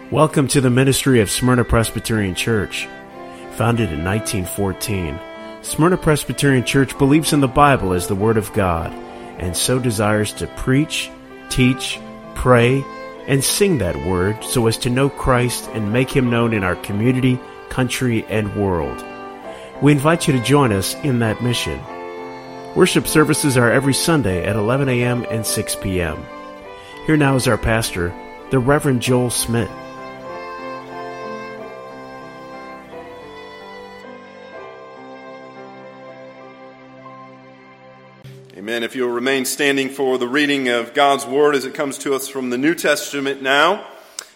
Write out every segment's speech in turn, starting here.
Welcome to the ministry of Smyrna Presbyterian Church. Founded in 1914, Smyrna Presbyterian Church believes in the Bible as the Word of God, and so desires to preach, teach, pray, and sing that Word so as to know Christ and make Him known in our community, country, and world. We invite you to join us in that mission. Worship services are every Sunday at 11 a.m. and 6 p.m. Here now is our pastor, the Reverend Joel Smith. Amen. If you'll remain standing for the reading of God's Word as it comes to us from the New Testament now,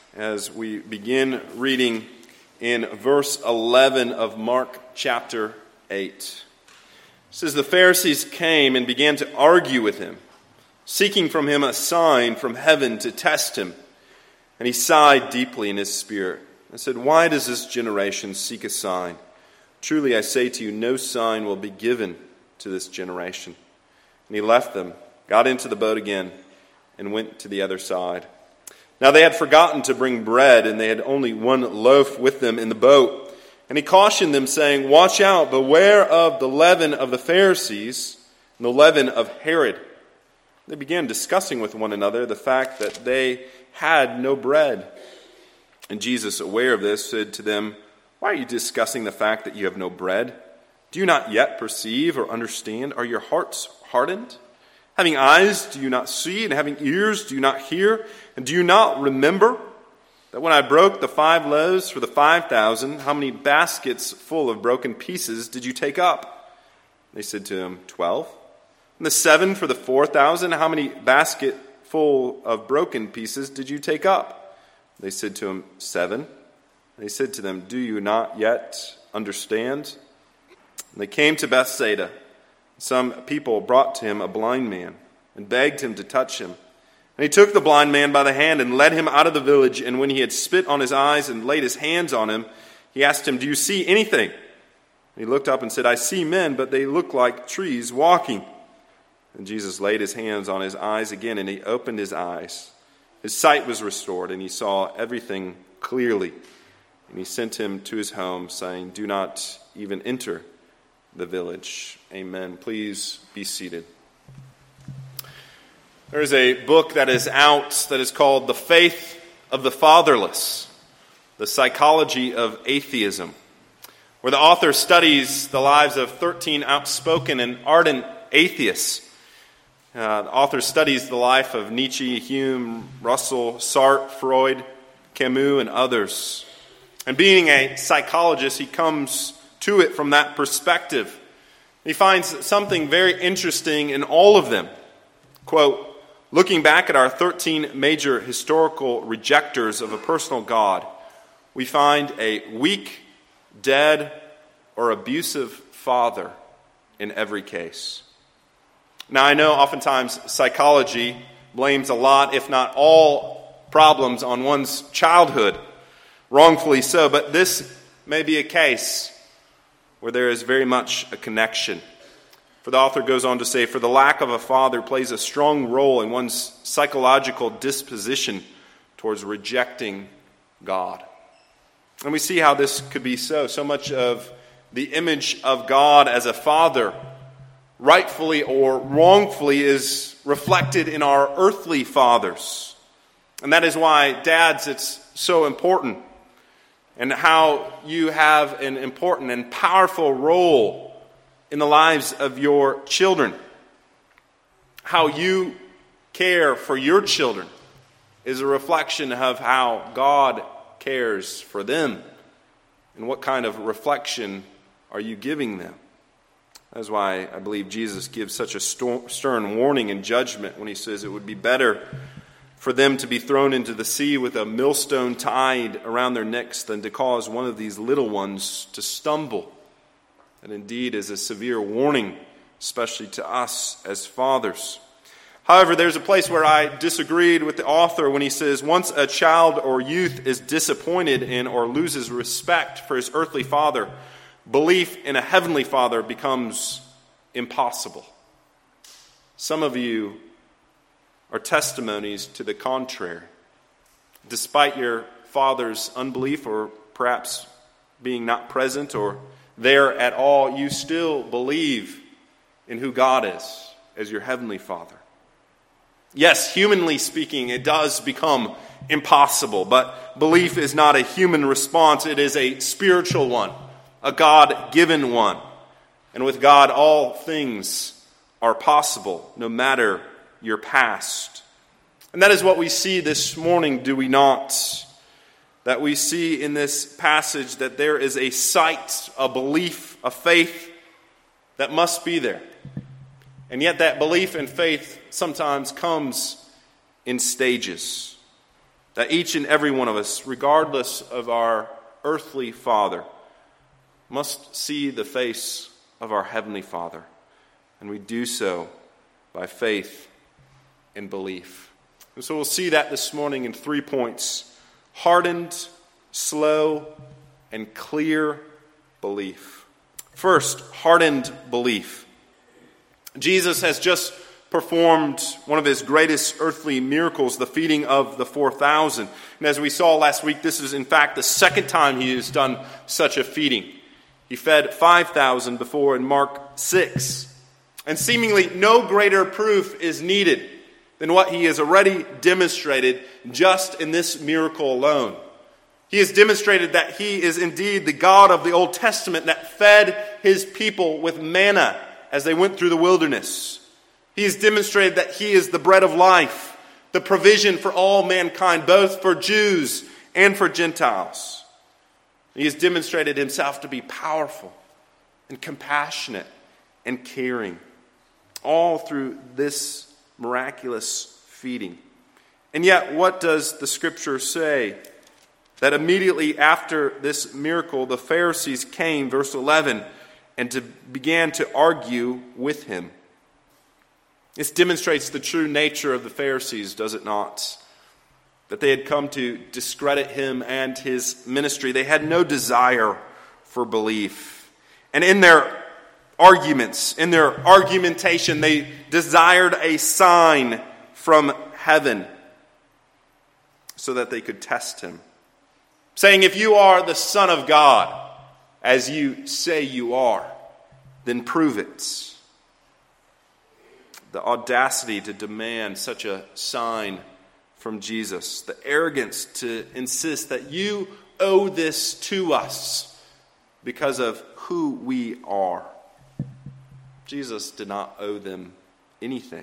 as we begin reading in verse 11 of Mark chapter 8. It says, "The Pharisees came and began to argue with him, seeking from him a sign from heaven to test him. And he sighed deeply in his spirit and said, 'Why does this generation seek a sign? Truly I say to you, no sign will be given to this generation.' And he left them, got into the boat again, and went to the other side. Now they had forgotten to bring bread, and they had only one loaf with them in the boat. And he cautioned them, saying, 'Watch out, beware of the leaven of the Pharisees and the leaven of Herod.' They began discussing with one another the fact that they had no bread. And Jesus, aware of this, said to them, 'Why are you discussing the fact that you have no bread? Do you not yet perceive or understand? Are your hearts hardened? Having eyes, do you not see? And having ears, do you not hear? And do you not remember that when I broke the 5 loaves for the 5,000, how many baskets full of broken pieces did you take up?' They said to him, 12. And the 7 for the 4,000, how many baskets full of broken pieces did you take up?' They said to him, 7. And he said to them, 'Do you not yet understand?' And they came to Bethsaida. Some people brought to him a blind man and begged him to touch him. And he took the blind man by the hand and led him out of the village. And when he had spit on his eyes and laid his hands on him, he asked him, 'Do you see anything?' And he looked up and said, 'I see men, but they look like trees walking.' And Jesus laid his hands on his eyes again, and he opened his eyes. His sight was restored, and he saw everything clearly. And he sent him to his home, saying, 'Do not even enter the village.'" Amen. Please be seated. There is a book that is out that is called The Faith of the Fatherless, The Psychology of Atheism, where the author studies the lives of 13 outspoken and ardent atheists. The author studies the life of Nietzsche, Hume, Russell, Sartre, Freud, Camus, and others. And being a psychologist, he comes to it from that perspective. He finds something very interesting in all of them. Quote, "Looking back at our 13 major historical rejectors of a personal God, we find a weak, dead, or abusive father in every case." Now I know oftentimes psychology blames a lot, if not all, problems on one's childhood, wrongfully so, but this may be a case where there is very much a connection. For the author goes on to say, "For the lack of a father plays a strong role in one's psychological disposition towards rejecting God." And we see how this could be so. So much of the image of God as a father, rightfully or wrongfully, is reflected in our earthly fathers. And that is why, dads, it's so important. And how you have an important and powerful role in the lives of your children. How you care for your children is a reflection of how God cares for them. And what kind of reflection are you giving them? That's why I believe Jesus gives such a stern warning and judgment when he says it would be better for them to be thrown into the sea with a millstone tied around their necks than to cause one of these little ones to stumble. That indeed is a severe warning, especially to us as fathers. However, there's a place where I disagreed with the author when he says, once a child or youth is disappointed in or loses respect for his earthly father, belief in a heavenly father becomes impossible. Some of you are testimonies to the contrary. Despite your father's unbelief, or perhaps being not present or there at all, you still believe in who God is as your heavenly Father. Yes, humanly speaking, it does become impossible, but belief is not a human response. It is a spiritual one, a God-given one. And with God, all things are possible, no matter your past. And that is what we see this morning, do we not? That we see in this passage that there is a sight, a belief, a faith that must be there. And yet that belief and faith sometimes comes in stages. That each and every one of us, regardless of our earthly father, must see the face of our heavenly Father. And we do so by faith and belief. And so we'll see that this morning in 3 points. Hardened, slow, and clear belief. First, hardened belief. Jesus has just performed one of his greatest earthly miracles, the feeding of the 4,000. And as we saw last week, this is in fact the second time he has done such a feeding. He fed 5,000 before in Mark 6. And seemingly no greater proof is needed than what he has already demonstrated just in this miracle alone. He has demonstrated that he is indeed the God of the Old Testament that fed his people with manna as they went through the wilderness. He has demonstrated that he is the bread of life, the provision for all mankind, both for Jews and for Gentiles. He has demonstrated himself to be powerful and compassionate and caring, all through this miraculous feeding. And yet, what does the Scripture say? That immediately after this miracle, the Pharisees came, verse 11, and began to argue with him. This demonstrates the true nature of the Pharisees, does it not? That they had come to discredit him and his ministry. They had no desire for belief. And in their arguments, in their argumentation, they desired a sign from heaven so that they could test him. Saying, if you are the Son of God, as you say you are, then prove it. The audacity to demand such a sign from Jesus. The arrogance to insist that you owe this to us because of who we are. Jesus did not owe them anything.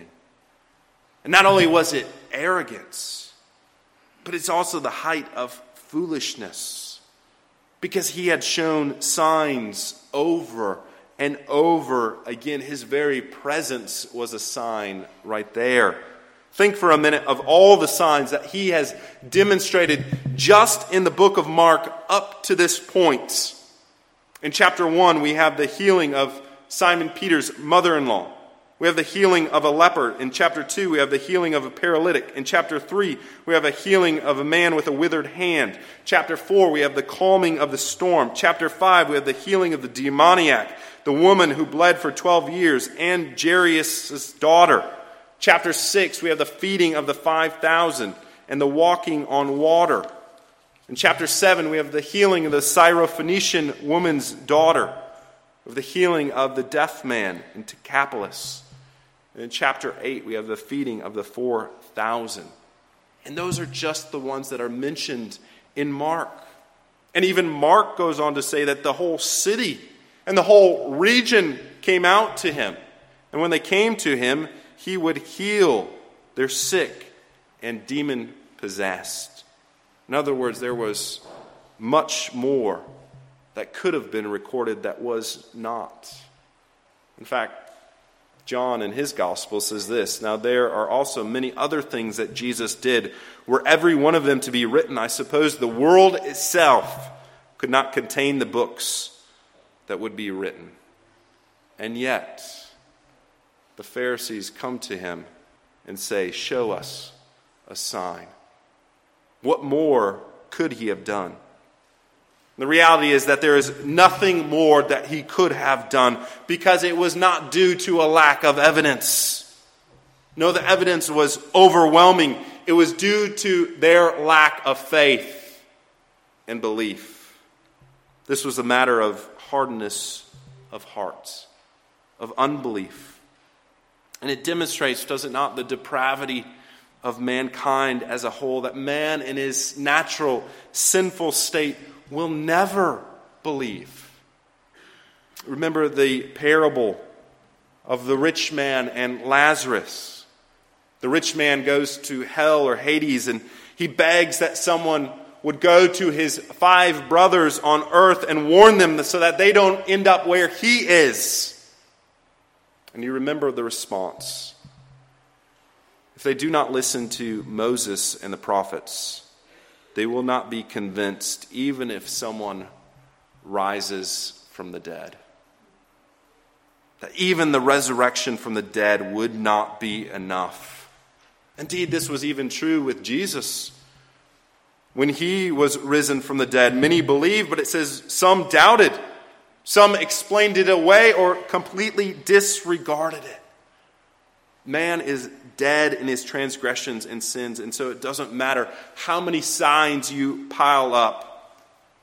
And not only was it arrogance, but it's also the height of foolishness. Because he had shown signs over and over again. His very presence was a sign right there. Think for a minute of all the signs that he has demonstrated just in the book of Mark up to this point. In chapter 1, we have the healing of Simon Peter's mother-in-law. We have the healing of a leper. In chapter 2, we have the healing of a paralytic. In chapter 3, we have a healing of a man with a withered hand. Chapter 4, we have the calming of the storm. Chapter 5, we have the healing of the demoniac, the woman who bled for 12 years, and Jairus' daughter. Chapter 6, we have the feeding of the 5,000 and the walking on water. In chapter 7, we have the healing of the Syrophoenician woman's daughter, of the healing of the deaf man in Decapolis. And in chapter 8, we have the feeding of the 4,000. And those are just the ones that are mentioned in Mark. And even Mark goes on to say that the whole city and the whole region came out to him. And when they came to him, he would heal their sick and demon-possessed. In other words, there was much more that could have been recorded that was not. In fact, John in his gospel says this, now there are also many other things that Jesus did. Were every one of them to be written, I suppose the world itself could not contain the books that would be written. And yet, the Pharisees come to him and say, show us a sign. What more could he have done? The reality is that there is nothing more that he could have done because it was not due to a lack of evidence. No, the evidence was overwhelming. It was due to their lack of faith. and belief. This was a matter of hardness of hearts, of unbelief. And it demonstrates, does it not, the depravity of mankind as a whole, that man in his natural sinful state will never believe. Remember the parable of the rich man and Lazarus. The rich man goes to hell or Hades, and he begs that someone would go to his 5 brothers on earth and warn them so that they don't end up where he is. And you remember the response. If they do not listen to Moses and the prophets, they will not be convinced even if someone rises from the dead. That even the resurrection from the dead would not be enough. Indeed, this was even true with Jesus. When he was risen from the dead, many believed, but it says some doubted. Some explained it away or completely disregarded it. Man is dead in his transgressions and sins, and so it doesn't matter how many signs you pile up.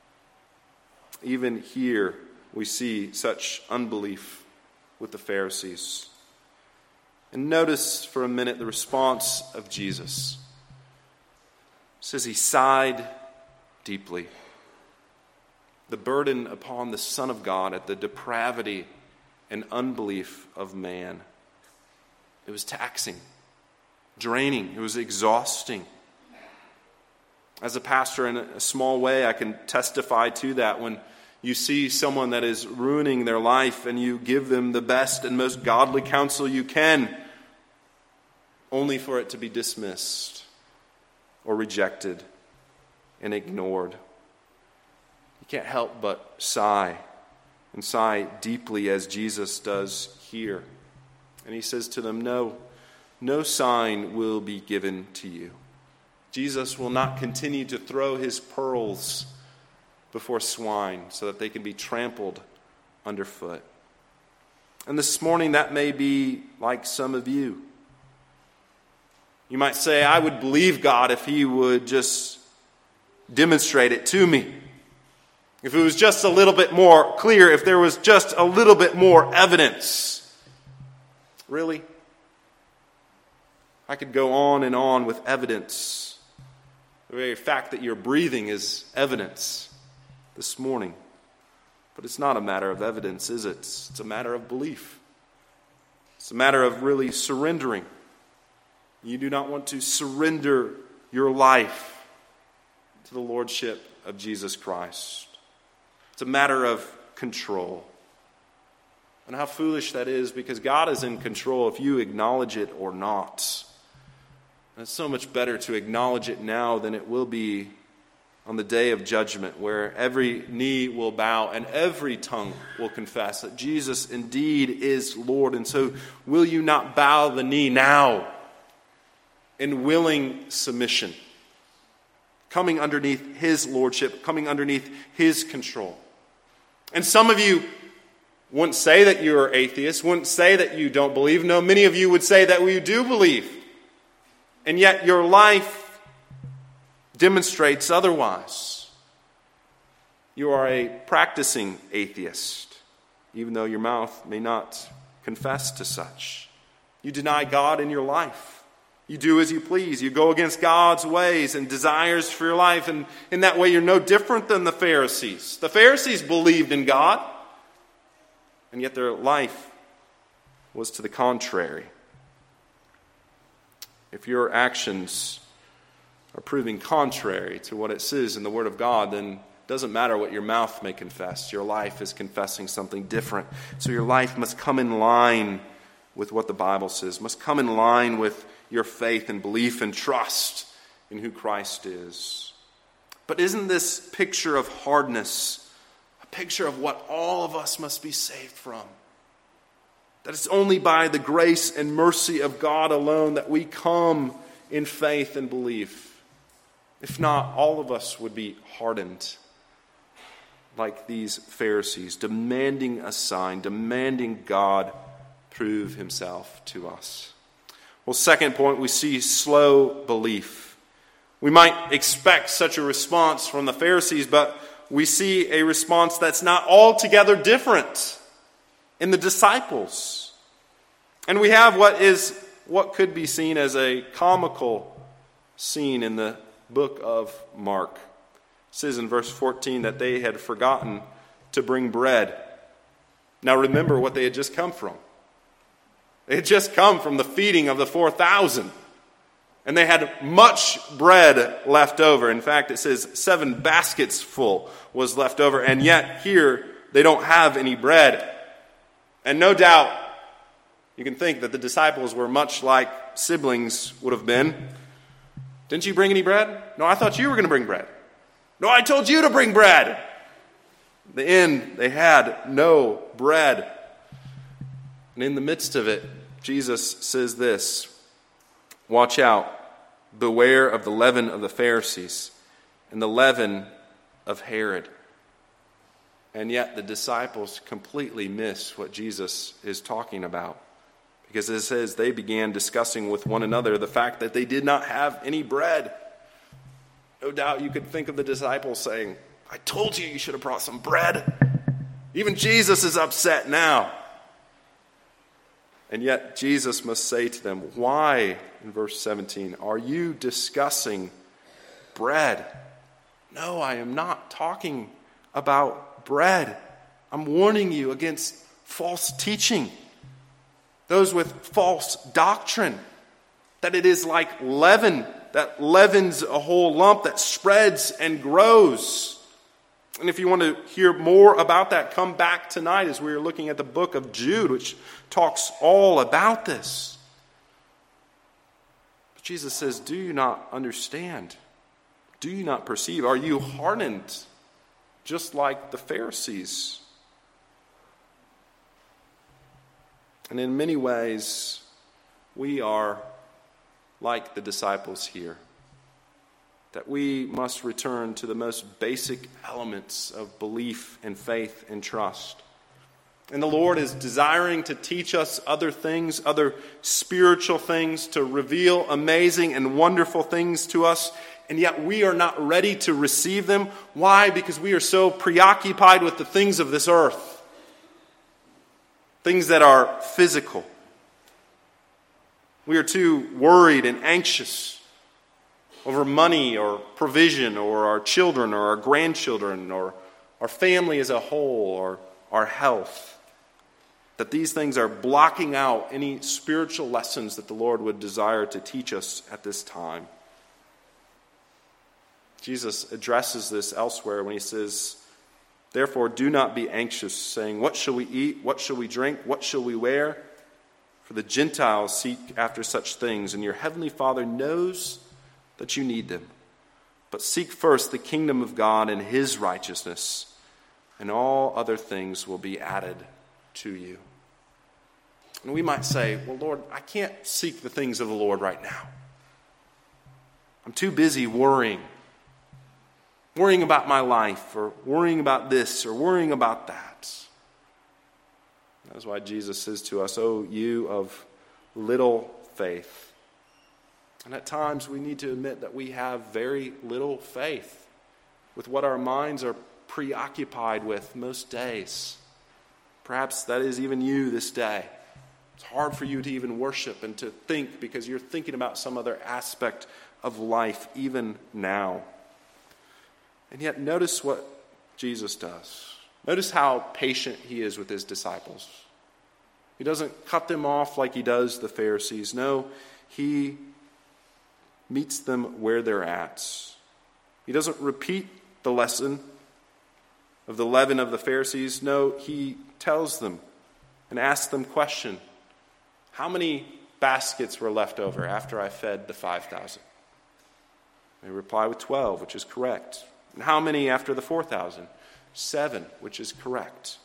Even here, we see such unbelief with the Pharisees. And notice for a minute the response of Jesus. It says he sighed deeply. The burden upon the Son of God at the depravity and unbelief of man. It was taxing, draining, it was exhausting. As a pastor, in a small way, I can testify to that. When you see someone that is ruining their life and you give them the best and most godly counsel you can, only for it to be dismissed or rejected and ignored. You can't help but sigh, and sigh deeply as Jesus does here. And he says to them, no sign will be given to you. Jesus will not continue to throw his pearls before swine so that they can be trampled underfoot. And this morning that may be like some of you. You might say, I would believe God if he would just demonstrate it to me. If it was just a little bit more clear, if there was just a little bit more evidence. Really? I could go on and on with evidence. The very fact that you're breathing is evidence this morning. But it's not a matter of evidence, is it? It's a matter of belief. It's a matter of really surrendering. You do not want to surrender your life to the lordship of Jesus Christ. It's a matter of control. And how foolish that is, because God is in control if you acknowledge it or not. And it's so much better to acknowledge it now than it will be on the day of judgment, where every knee will bow and every tongue will confess that Jesus indeed is Lord. And so will you not bow the knee now in willing submission, coming underneath his lordship, coming underneath his control? And some of you wouldn't say that you're atheists, wouldn't say that you don't believe. No, many of you would say that you do believe. And yet your life demonstrates otherwise. You are a practicing atheist, even though your mouth may not confess to such. You deny God in your life. You do as you please. You go against God's ways and desires for your life. And in that way, you're no different than the Pharisees. The Pharisees believed in God, and yet their life was to the contrary. If your actions are proving contrary to what it says in the Word of God, then it doesn't matter what your mouth may confess. Your life is confessing something different. So your life must come in line with what the Bible says, must come in line with your faith and belief and trust in who Christ is. But isn't this picture of hardness a picture of what all of us must be saved from? That it's only by the grace and mercy of God alone that we come in faith and belief. If not, all of us would be hardened like these Pharisees, demanding a sign, demanding God prove himself to us. Well, second point, we see slow belief. We might expect such a response from the Pharisees, but we see a response that's not altogether different in the disciples. And we have what could be seen as a comical scene in the book of Mark. It says in verse 14 that they had forgotten to bring bread. Now remember what they had just come from. They had just come from the feeding of the 4,000. And they had much bread left over. In fact, it says 7 baskets full was left over. And yet here they don't have any bread. And no doubt you can think that the disciples were much like siblings would have been. Didn't you bring any bread? No, I thought you were going to bring bread. No, I told you to bring bread. In the end, they had no bread. And in the midst of it, Jesus says this, watch out, beware of the leaven of the Pharisees and the leaven of Herod. And yet the disciples completely miss what Jesus is talking about. Because it says they began discussing with one another the fact that they did not have any bread. No doubt you could think of the disciples saying, I told you should have brought some bread. Even Jesus is upset now. And yet Jesus must say to them, why, in verse 17, are you discussing bread? No, I am not talking about bread. I'm warning you against false teaching. Those with false doctrine. That it is like leaven that leavens a whole lump that spreads and grows. And if you want to hear more about that, come back tonight as we're looking at the book of Jude, which talks all about this. But Jesus says, do you not understand? Do you not perceive? Are you hardened just like the Pharisees? And in many ways, we are like the disciples here. That we must return to the most basic elements of belief and faith and trust. And the Lord is desiring to teach us other things, other spiritual things, to reveal amazing and wonderful things to us, and yet we are not ready to receive them. Why? Because we are so preoccupied with the things of this earth. Things that are physical. We are too worried and anxious over money or provision or our children or our grandchildren or our family as a whole or our health. That these things are blocking out any spiritual lessons that the Lord would desire to teach us at this time. Jesus addresses this elsewhere when he says, therefore do not be anxious, saying, what shall we eat? What shall we drink? What shall we wear? For the Gentiles seek after such things, and your heavenly Father knows that you need them. But seek first the kingdom of God and his righteousness, and all other things will be added to you. And we might say, well, Lord, I can't seek the things of the Lord right now. I'm too busy worrying about my life, or worrying about this, or worrying about that. That's why Jesus says to us, oh, you of little faith. And at times we need to admit that we have very little faith with what our minds are preoccupied with most days. Perhaps that is even you this day. It's hard for you to even worship and to think because you're thinking about some other aspect of life even now. And yet notice what Jesus does. Notice how patient he is with his disciples. He doesn't cut them off like he does the Pharisees. No, he meets them where they're at. He doesn't repeat the lesson of the leaven of the Pharisees. No, he tells them and asks them a question. How many baskets were left over after I fed the 5,000? They reply with 12, which is correct. And how many after the 4,000? 7, which is correct.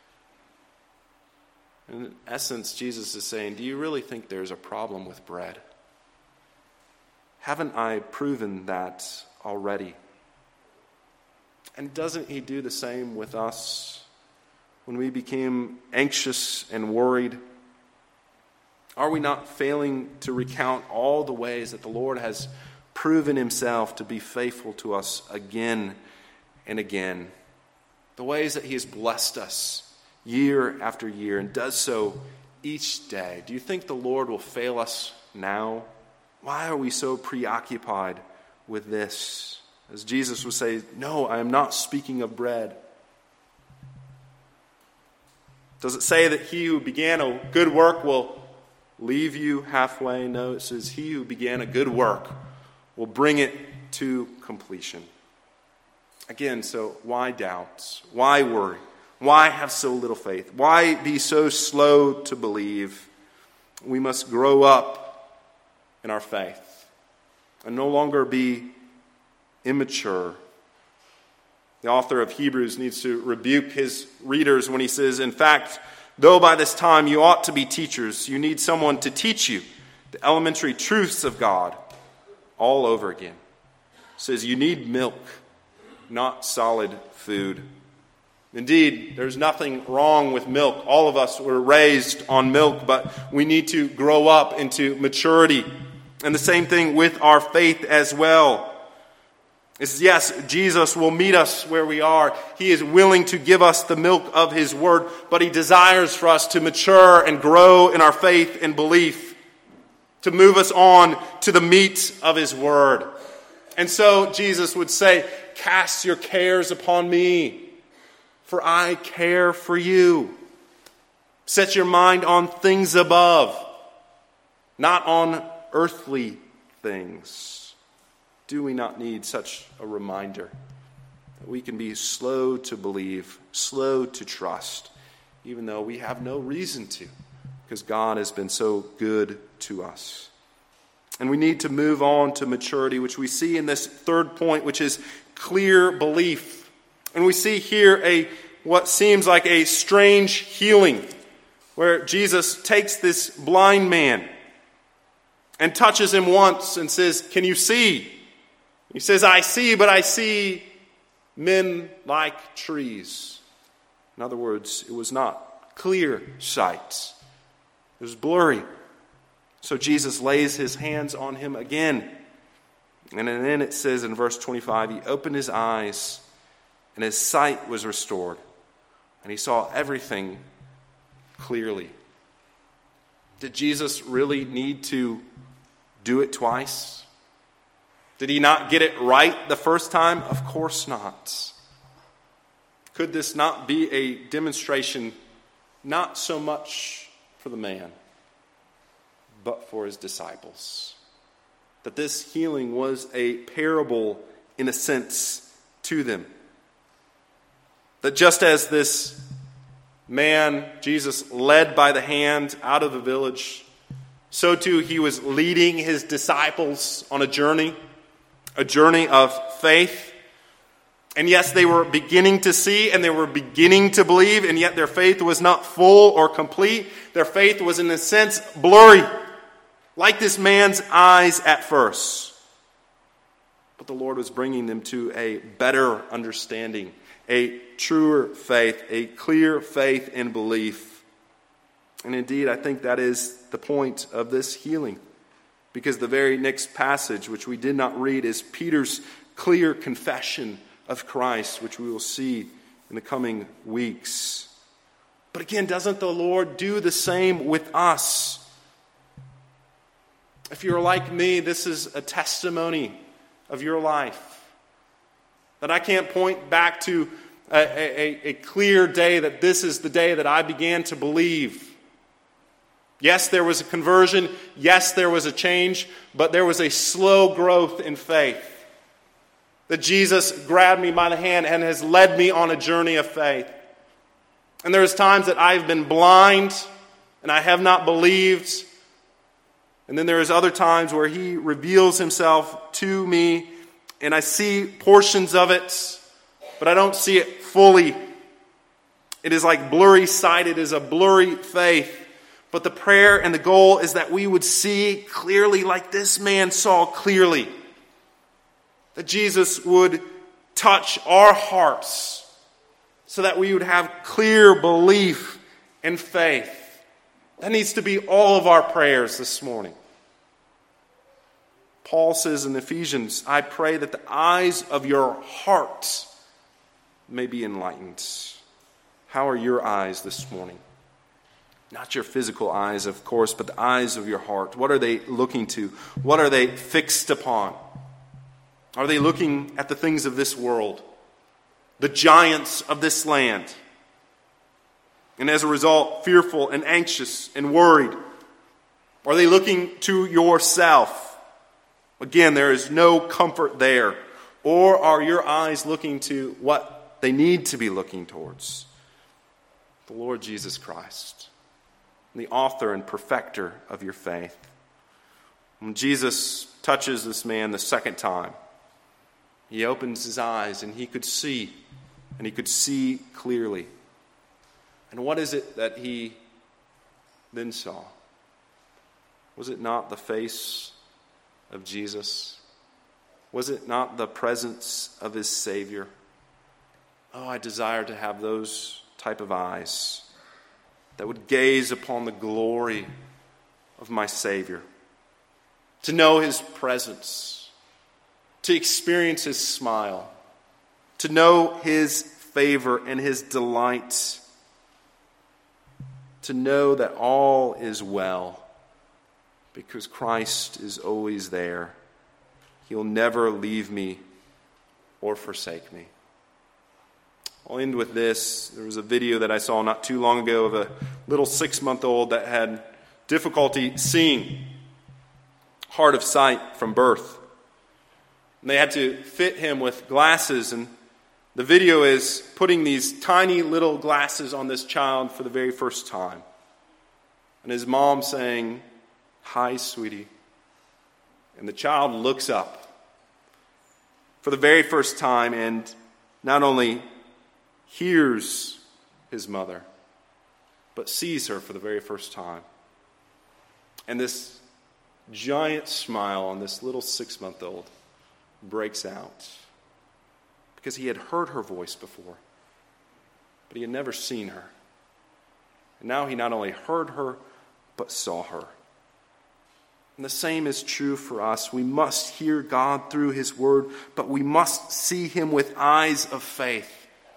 In essence, Jesus is saying, do you really think there's a problem with bread? Haven't I proven that already? And doesn't he do the same with us when we became anxious and worried? Are we not failing to recount all the ways that the Lord has proven himself to be faithful to us again and again. The ways that he has blessed us year after year and does so each day. Do you think the Lord will fail us now? Why are we so preoccupied with this? As Jesus would say, no, I am not speaking of bread. Does it say that he who began a good work will leave you halfway? No, it says he who began a good work will bring it to completion. Again, so why doubt? Why worry? Why have so little faith? Why be so slow to believe? We must grow up in our faith and no longer be immature. The author of Hebrews needs to rebuke his readers when he says, in fact, though by this time you ought to be teachers, you need someone to teach you the elementary truths of God all over again. It says you need milk, not solid food. Indeed, there's nothing wrong with milk. All of us were raised on milk, but we need to grow up into maturity. And the same thing with our faith as well. It says, yes, Jesus will meet us where we are. He is willing to give us the milk of his word, but he desires for us to mature and grow in our faith and belief, to move us on to the meat of his word. And so Jesus would say, cast your cares upon me, for I care for you. Set your mind on things above, not on earthly things. Do we not need such a reminder that we can be slow to believe, slow to trust, even though we have no reason to, because God has been so good to us. And we need to move on to maturity, which we see in this third point, which is clear belief. And we see here what seems like a strange healing, where Jesus takes this blind man and touches him once and says, can you see? He says, I see, but I see men like trees. In other words, it was not clear sight. It was blurry. So Jesus lays his hands on him again. And then it says in verse 25, he opened his eyes and his sight was restored. And he saw everything clearly. Did Jesus really need to do it twice? Did he not get it right the first time? Of course not. Could this not be a demonstration, not so much for the man, but for his disciples? That this healing was a parable, in a sense, to them. That just as this man, Jesus, led by the hand out of the village, so too he was leading his disciples on a journey of faith. And yes, they were beginning to see and they were beginning to believe, and yet their faith was not full or complete. Their faith was, in a sense, blurry, like this man's eyes at first. But the Lord was bringing them to a better understanding, a truer faith, a clear faith and belief. And indeed, I think that is the point of this healing. Because the very next passage, which we did not read, is Peter's clear confession of Christ, which we will see in the coming weeks. But again, doesn't the Lord do the same with us? If you're like me, this is a testimony of your life. That I can't point back to a clear day that this is the day that I began to believe. Yes, there was a conversion. Yes, there was a change. But there was a slow growth in faith. That Jesus grabbed me by the hand and has led me on a journey of faith. And there's times that I've been blind and I have not believed. And then there's other times where he reveals himself to me and I see portions of it, but I don't see it fully. It is like blurry sight. It is a blurry faith. But the prayer and the goal is that we would see clearly like this man saw clearly. That Jesus would touch our hearts so that we would have clear belief and faith. That needs to be all of our prayers this morning. Paul says in Ephesians, I pray that the eyes of your heart may be enlightened. How are your eyes this morning? Not your physical eyes, of course, but the eyes of your heart. What are they looking to? What are they fixed upon? Are they looking at the things of this world? The giants of this land? And as a result, fearful and anxious and worried? Are they looking to yourself? Again, there is no comfort there. Or are your eyes looking to what they need to be looking towards? The Lord Jesus Christ, the author and perfecter of your faith. When Jesus touches this man the second time, he opens his eyes and he could see clearly. And what is it that he then saw? Was it not the face of Jesus? Was it not the presence of his Savior? Oh, I desire to have those type of eyes that would gaze upon the glory of my Savior, to know his presence, to experience his smile, to know his favor and his delight, to know that all is well because Christ is always there. He'll never leave me or forsake me. I'll end with this. There was a video that I saw not too long ago of a little 6-month-old that had difficulty seeing, hard of sight from birth. And they had to fit him with glasses, and the video is putting these tiny little glasses on this child for the very first time. And his mom saying, "Hi, sweetie." And the child looks up for the very first time and not only hears his mother, but sees her for the very first time. And this giant smile on this little 6-month-old breaks out because he had heard her voice before, but he had never seen her. And now he not only heard her, but saw her. And the same is true for us. We must hear God through his word, but we must see him with eyes of faith.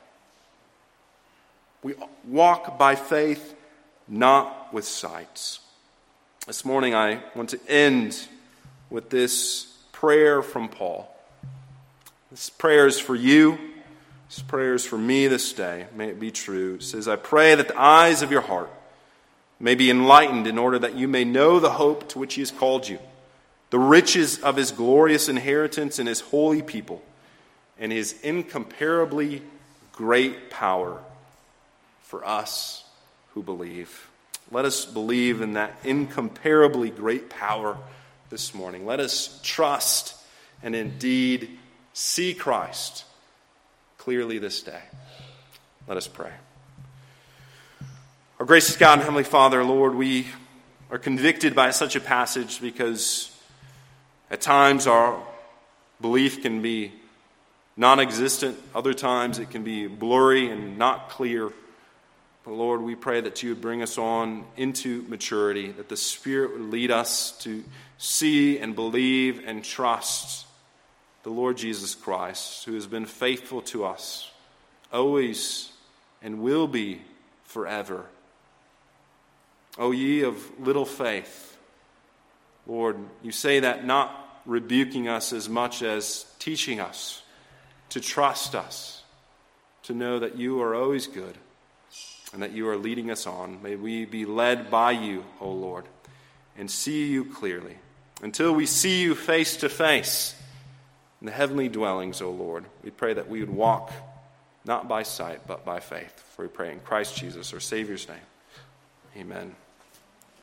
We walk by faith, not with sight. This morning I want to end with this prayer from Paul. This prayer is for you. This prayer is for me this day. May it be true. It says, I pray that the eyes of your heart may be enlightened in order that you may know the hope to which he has called you, the riches of his glorious inheritance in his holy people, and his incomparably great power for us who believe. Let us believe in that incomparably great power this morning. Let us trust and indeed see Christ clearly this day. Let us pray. Our gracious God and Heavenly Father, Lord, we are convicted by such a passage because at times our belief can be non-existent. Other times it can be blurry and not clear. But Lord, we pray that you would bring us on into maturity, that the Spirit would lead us to see and believe and trust the Lord Jesus Christ, who has been faithful to us, always and will be forever. O ye of little faith, Lord, you say that not rebuking us as much as teaching us to trust us, to know that you are always good, and that you are leading us on. May we be led by you, O Lord, and see you clearly. Until we see you face to face in the heavenly dwellings, O Lord, we pray that we would walk not by sight, but by faith. For we pray in Christ Jesus, our Savior's name. Amen.